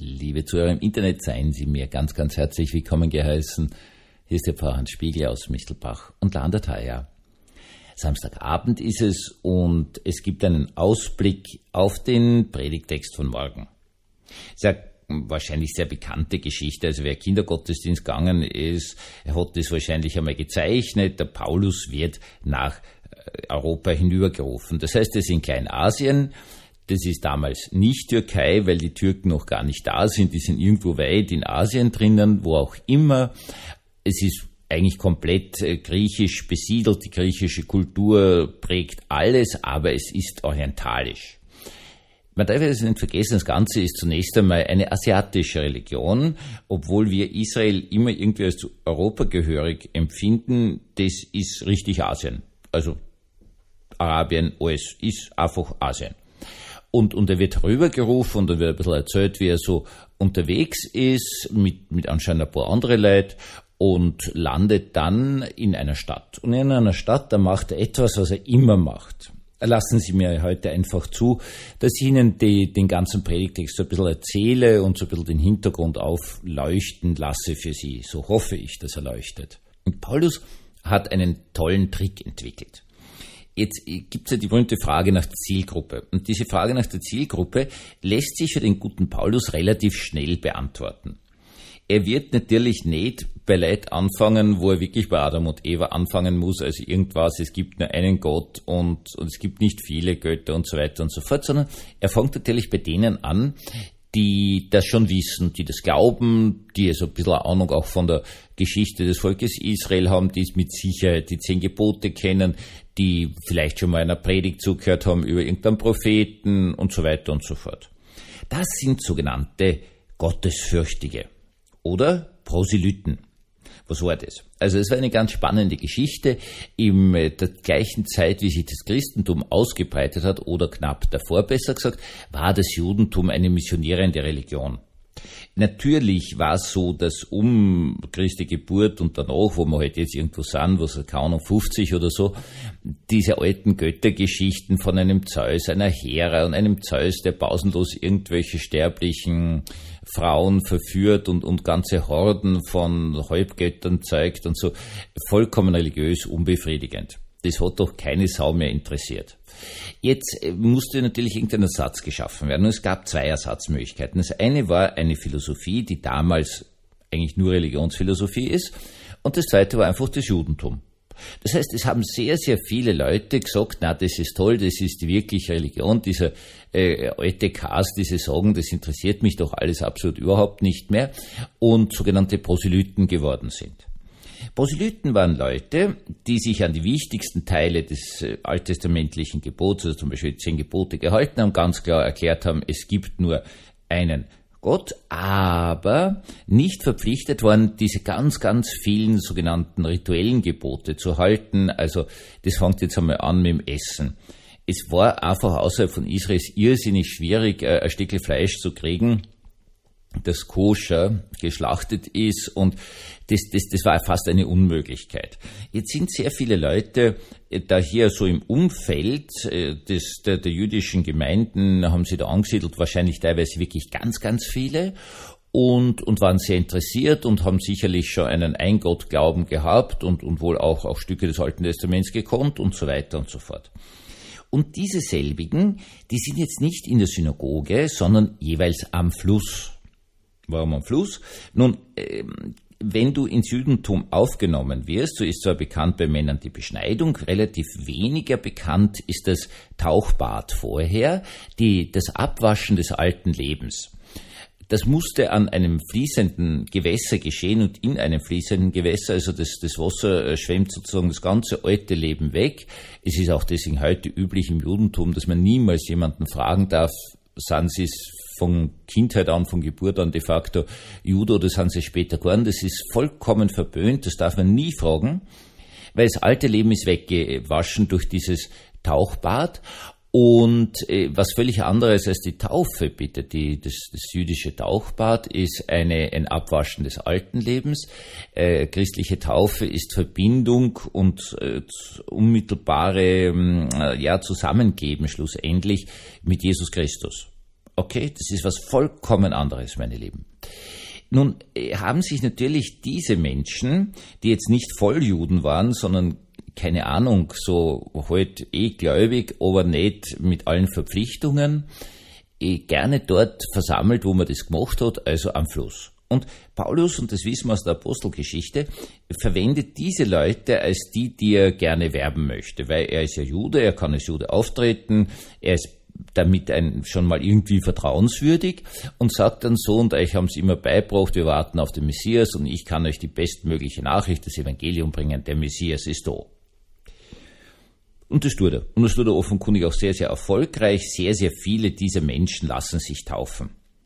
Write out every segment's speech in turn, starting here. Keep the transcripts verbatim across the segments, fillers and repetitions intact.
Liebe Zuhörer im Internet, seien Sie mir ganz, ganz herzlich willkommen geheißen. Hier ist der Pfarrer Hans Spiegel aus Mistelbach und Landrathaia. Samstagabend ist es und es gibt einen Ausblick auf den Predigtext von morgen. Es ist eine wahrscheinlich sehr bekannte Geschichte. Also wer Kindergottesdienst gegangen ist, hat das wahrscheinlich einmal gezeichnet. Der Paulus wird nach Europa hinübergerufen. Das heißt, er ist in Kleinasien. Das ist damals nicht Türkei, weil die Türken noch gar nicht da sind. Die sind irgendwo weit in Asien drinnen, wo auch immer. Es ist eigentlich komplett griechisch besiedelt. Die griechische Kultur prägt alles, aber es ist orientalisch. Man darf es nicht vergessen, das Ganze ist zunächst einmal eine asiatische Religion, obwohl wir Israel immer irgendwie als zu Europa gehörig empfinden. Das ist richtig Asien. Also Arabien, alles ist einfach Asien. Und, und er wird rübergerufen und dann wird ein bisschen erzählt, wie er so unterwegs ist, mit, mit anscheinend ein paar andere Leute und landet dann in einer Stadt. Und in einer Stadt, da macht er etwas, was er immer macht. Lassen Sie mir heute einfach zu, dass ich Ihnen die, den ganzen Predigtext so ein bisschen erzähle und so ein bisschen den Hintergrund aufleuchten lasse für Sie. So hoffe ich, dass er leuchtet. Und Paulus hat einen tollen Trick entwickelt. Jetzt gibt es ja die berühmte Frage nach der Zielgruppe. Und diese Frage nach der Zielgruppe lässt sich für den guten Paulus relativ schnell beantworten. Er wird natürlich nicht bei Leuten anfangen, wo er wirklich bei Adam und Eva anfangen muss, also irgendwas, es gibt nur einen Gott und, und es gibt nicht viele Götter und so weiter und so fort, sondern er fängt natürlich bei denen an, die das schon wissen, die das glauben, die so ein bisschen Ahnung auch von der Geschichte des Volkes Israel haben, die es mit Sicherheit die zehn Gebote kennen, die vielleicht schon mal einer Predigt zugehört haben über irgendeinen Propheten und so weiter und so fort. Das sind sogenannte Gottesfürchtige oder Proselyten. Was war das? Also es war eine ganz spannende Geschichte. In der gleichen Zeit, wie sich das Christentum ausgebreitet hat, oder knapp davor besser gesagt, war das Judentum eine missionierende Religion. Natürlich war es so, dass um Christi Geburt und danach, wo wir halt jetzt irgendwo sind, was keine Ahnung, fünfzig oder so, diese alten Göttergeschichten von einem Zeus, einer Hera und einem Zeus, der pausenlos irgendwelche sterblichen Frauen verführt und, und ganze Horden von Halbgöttern zeigt und so, vollkommen religiös unbefriedigend. Das hat doch keine Sau mehr interessiert. Jetzt musste natürlich irgendein Ersatz geschaffen werden. Und es gab zwei Ersatzmöglichkeiten. Das eine war eine Philosophie, die damals eigentlich nur Religionsphilosophie ist. Und das zweite war einfach das Judentum. Das heißt, es haben sehr, sehr viele Leute gesagt, na, das ist toll, das ist die wirkliche Religion, dieser äh, alte Cast, diese sagen, das interessiert mich doch alles absolut überhaupt nicht mehr, und sogenannte Proselyten geworden sind. Proselyten waren Leute, die sich an die wichtigsten Teile des äh, alttestamentlichen Gebots, also zum Beispiel die zehn Gebote, gehalten haben, ganz klar erklärt haben, es gibt nur einen Gott, aber nicht verpflichtet waren, diese ganz, ganz vielen sogenannten rituellen Gebote zu halten. Also das fängt jetzt einmal an mit dem Essen. Es war einfach außerhalb von Israel irrsinnig schwierig, ein Stückchen Fleisch zu kriegen, das koscher geschlachtet ist, und das, das, das war fast eine Unmöglichkeit. Jetzt sind sehr viele Leute da hier so im Umfeld des, der, der jüdischen Gemeinden, haben sie da angesiedelt, wahrscheinlich teilweise wirklich ganz, ganz viele, und, und waren sehr interessiert und haben sicherlich schon einen Eingottglauben gehabt und, und wohl auch, auch Stücke des Alten Testaments gekonnt und so weiter und so fort. Und diese selbigen, die sind jetzt nicht in der Synagoge, sondern jeweils am Fluss. Warum am Fluss? Nun, äh, wenn du ins Judentum aufgenommen wirst, so ist zwar bekannt bei Männern die Beschneidung, relativ weniger bekannt ist das Tauchbad vorher, die, das Abwaschen des alten Lebens. Das musste an einem fließenden Gewässer geschehen und in einem fließenden Gewässer, also das, das Wasser schwemmt sozusagen das ganze alte Leben weg. Es ist auch deswegen heute üblich im Judentum, dass man niemals jemanden fragen darf, sind Sie es von Kindheit an, von Geburt an de facto Jude oder sind Sie später geworden? Das ist vollkommen verböhnt, das darf man nie fragen, weil das alte Leben ist weggewaschen durch dieses Tauchbad. Und äh, was völlig anderes als die Taufe, bitte, die, das, das jüdische Tauchbad ist eine, ein Abwaschen des alten Lebens. Äh, christliche Taufe ist Verbindung und äh, unmittelbare äh, ja, Zusammengeben schlussendlich mit Jesus Christus. Okay, das ist was vollkommen anderes, meine Lieben. Nun haben sich natürlich diese Menschen, die jetzt nicht Volljuden waren, sondern keine Ahnung, so halt eh gläubig, aber nicht mit allen Verpflichtungen, eh gerne dort versammelt, wo man das gemacht hat, also am Fluss. Und Paulus, und das wissen wir aus der Apostelgeschichte, verwendet diese Leute als die, die er gerne werben möchte, weil er ist ja Jude, er kann als Jude auftreten, er ist damit ein, schon mal irgendwie vertrauenswürdig und sagt dann so, und euch haben es immer beigebracht, wir warten auf den Messias und ich kann euch die bestmögliche Nachricht, das Evangelium bringen, der Messias ist da. Und das tut er. Und das tut er offenkundig auch sehr, sehr erfolgreich. Sehr, sehr viele dieser Menschen lassen sich taufen.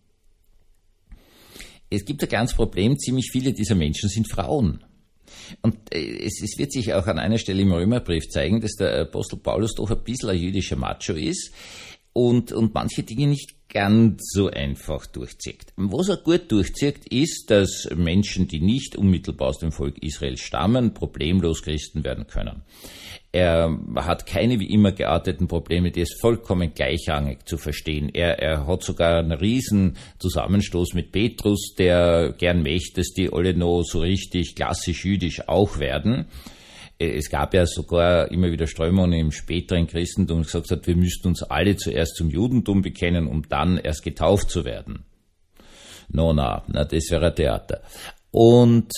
Es gibt ein kleines Problem, ziemlich viele dieser Menschen sind Frauen. Und es, es wird sich auch an einer Stelle im Römerbrief zeigen, dass der Apostel Paulus doch ein bisschen ein jüdischer Macho ist und, und manche Dinge nicht ganz so einfach durchzieht. Was er gut durchzieht, ist, dass Menschen, die nicht unmittelbar aus dem Volk Israel stammen, problemlos Christen werden können. Er hat keine wie immer gearteten Probleme, die ist vollkommen gleichrangig zu verstehen. Er, er hat sogar einen riesen Zusammenstoß mit Petrus, der gern möchte, dass die alle noch so richtig klassisch jüdisch auch werden. Es gab ja sogar immer wieder Strömungen im späteren Christentum, die gesagt hat, wir müssten uns alle zuerst zum Judentum bekennen, um dann erst getauft zu werden. No, na, na, das wäre ein Theater. Und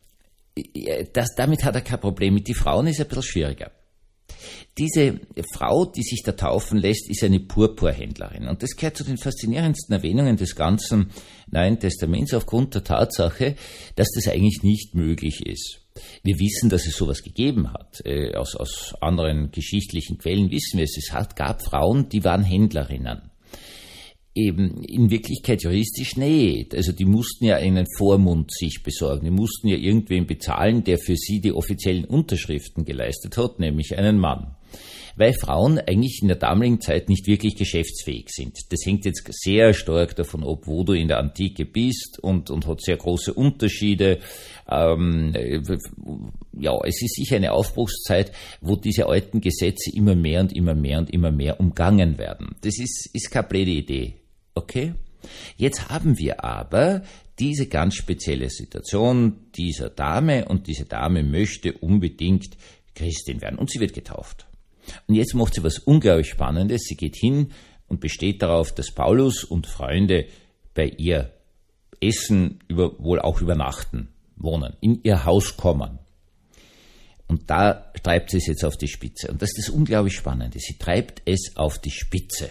das, damit hat er kein Problem. Mit den Frauen ist es ein bisschen schwieriger. Diese Frau, die sich da taufen lässt, ist eine Purpurhändlerin. Und das gehört zu den faszinierendsten Erwähnungen des ganzen Neuen Testaments aufgrund der Tatsache, dass das eigentlich nicht möglich ist. Wir wissen, dass es sowas gegeben hat. Äh, aus, aus anderen geschichtlichen Quellen wissen wir es. Es hat, gab Frauen, die waren Händlerinnen. Eben in Wirklichkeit juristisch nicht. Also die mussten ja einen Vormund sich besorgen. Die mussten ja irgendwen bezahlen, der für sie die offiziellen Unterschriften geleistet hat, nämlich einen Mann. Weil Frauen eigentlich in der damaligen Zeit nicht wirklich geschäftsfähig sind. Das hängt jetzt sehr stark davon ab, wo du in der Antike bist und, und hat sehr große Unterschiede. Ähm, ja, es ist sicher eine Aufbruchszeit, wo diese alten Gesetze immer mehr und immer mehr und immer mehr umgangen werden. Das ist, ist keine blöde Idee. Okay? Jetzt haben wir aber diese ganz spezielle Situation dieser Dame und diese Dame möchte unbedingt Christin werden und sie wird getauft. Und jetzt macht sie was unglaublich Spannendes. Sie geht hin und besteht darauf, dass Paulus und Freunde bei ihr essen, über, wohl auch übernachten, wohnen, in ihr Haus kommen. Und da treibt sie es jetzt auf die Spitze. Und das ist das unglaublich Spannende. Sie treibt es auf die Spitze.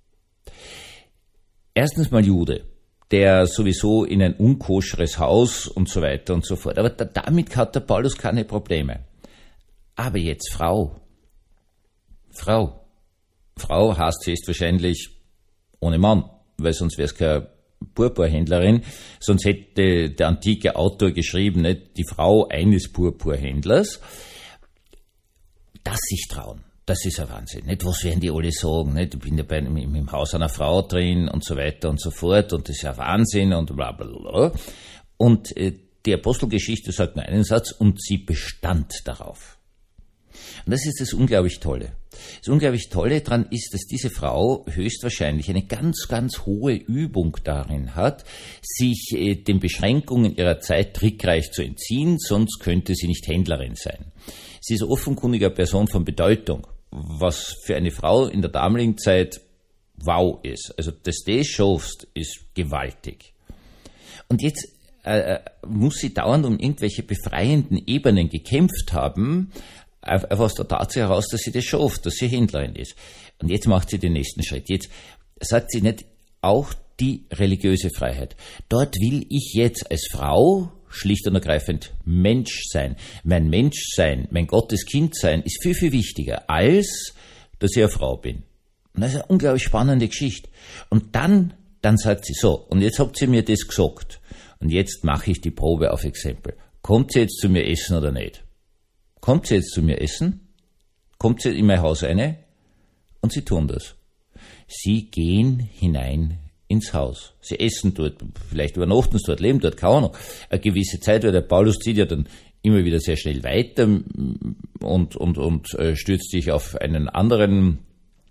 Erstens mal Jude, der sowieso in ein unkoscheres Haus und so weiter und so fort. Aber da, damit hat der Paulus keine Probleme. Aber jetzt Frau. Frau. Frau heißt höchstwahrscheinlich ohne Mann, weil sonst wäre es keine Purpurhändlerin, sonst hätte der antike Autor geschrieben, nicht, die Frau eines Purpurhändlers. Das sich trauen, das ist ein Wahnsinn. Nicht, was werden die alle sagen? Nicht? Ich bin ja bei, im, im Haus einer Frau drin und so weiter und so fort und das ist ja Wahnsinn und bla bla bla. Und äh, die Apostelgeschichte sagt nur einen Satz und sie bestand darauf. Und das ist das unglaublich Tolle. Das unglaublich Tolle daran ist, dass diese Frau höchstwahrscheinlich eine ganz, ganz hohe Übung darin hat, sich äh, den Beschränkungen ihrer Zeit trickreich zu entziehen, sonst könnte sie nicht Händlerin sein. Sie ist offenkundig eine Person von Bedeutung, was für eine Frau in der damaligen Zeit wow ist. Also, dass du das schaffst, ist gewaltig. Und jetzt äh, muss sie dauernd um irgendwelche befreienden Ebenen gekämpft haben, einfach aus der Tatsache heraus, dass sie das schafft, dass sie Händlerin ist. Und jetzt macht sie den nächsten Schritt. Jetzt sagt sie nicht auch die religiöse Freiheit. Dort will ich jetzt als Frau schlicht und ergreifend Mensch sein. Mein Menschsein, mein Gotteskind sein ist viel, viel wichtiger, als dass ich eine Frau bin. Und das ist eine unglaublich spannende Geschichte. Und dann, dann sagt sie so, und jetzt habt ihr mir das gesagt. Und jetzt mache ich die Probe auf Exempel. Kommt sie jetzt zu mir essen oder nicht? Kommt sie jetzt zu mir essen? Kommt sie in mein Haus rein? Und sie tun das. Sie gehen hinein ins Haus. Sie essen dort, vielleicht übernachten sie dort, leben dort, keine Ahnung. Eine gewisse Zeit, weil der Paulus zieht ja dann immer wieder sehr schnell weiter und, und, und stürzt sich auf einen anderen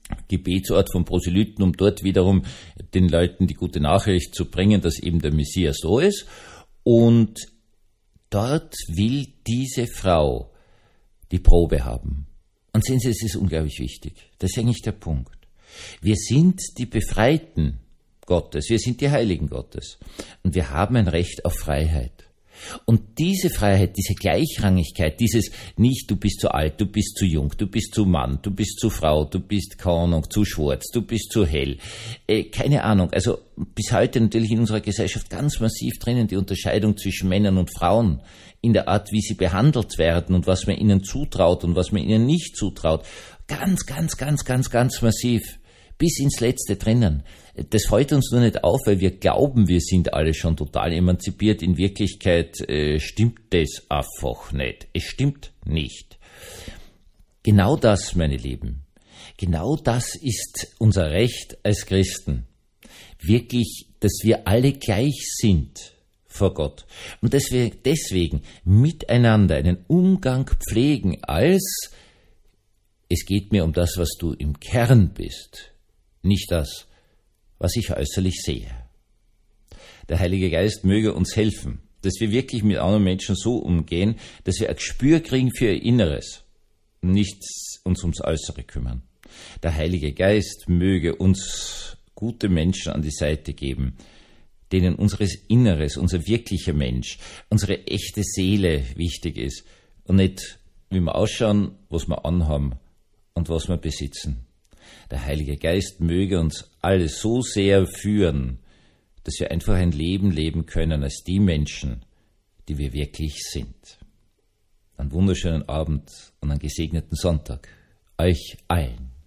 Gebetsort von Proselyten, um dort wiederum den Leuten die gute Nachricht zu bringen, dass eben der Messias da ist. Und dort will diese Frau die Probe haben. Und sehen Sie, es ist unglaublich wichtig. Das ist eigentlich der Punkt. Wir sind die Befreiten Gottes, wir sind die Heiligen Gottes. Und wir haben ein Recht auf Freiheit. Und diese Freiheit, diese Gleichrangigkeit, dieses nicht, du bist zu alt, du bist zu jung, du bist zu Mann, du bist zu Frau, du bist, keine Ahnung, zu schwarz, du bist zu hell, äh, keine Ahnung, also bis heute natürlich in unserer Gesellschaft ganz massiv drinnen die Unterscheidung zwischen Männern und Frauen, in der Art, wie sie behandelt werden und was man ihnen zutraut und was man ihnen nicht zutraut, ganz, ganz, ganz, ganz, ganz massiv. Bis ins Letzte drinnen. Das fällt uns nur nicht auf, weil wir glauben, wir sind alle schon total emanzipiert. In Wirklichkeit äh, stimmt das einfach nicht. Es stimmt nicht. Genau das, meine Lieben, genau das ist unser Recht als Christen. Wirklich, dass wir alle gleich sind vor Gott. Und dass wir deswegen miteinander einen Umgang pflegen als es geht mir um das, was du im Kern bist. Nicht das, was ich äußerlich sehe. Der Heilige Geist möge uns helfen, dass wir wirklich mit anderen Menschen so umgehen, dass wir ein Gespür kriegen für ihr Inneres und nicht uns ums Äußere kümmern. Der Heilige Geist möge uns gute Menschen an die Seite geben, denen unseres Inneres, unser wirklicher Mensch, unsere echte Seele wichtig ist und nicht, wie wir ausschauen, was wir anhaben und was wir besitzen. Der Heilige Geist möge uns alle so sehr führen, dass wir einfach ein Leben leben können als die Menschen, die wir wirklich sind. Einen wunderschönen Abend und einen gesegneten Sonntag. Euch allen.